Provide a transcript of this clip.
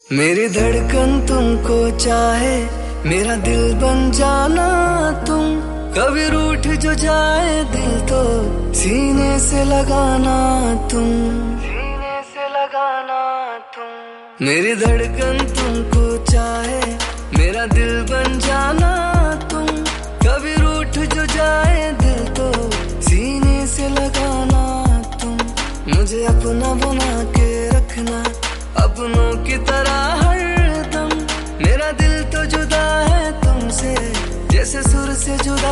मेरी धड़कन तुमको चाहे, मेरा दिल बन जाना तुम। कभी रूठ जो जाए दिल तो सीने से लगाना तुम, सीने से लगाना तुम। मेरी धड़कन तुमको चाहे, मेरा दिल बन जाना तुम। कभी रूठ जो जाए दिल तो सीने से लगाना तुम। मुझे अपना बना के रखना अपनों की तरह हरदम। मेरा दिल तो जुदा है तुमसे, जैसे सुर से जुदा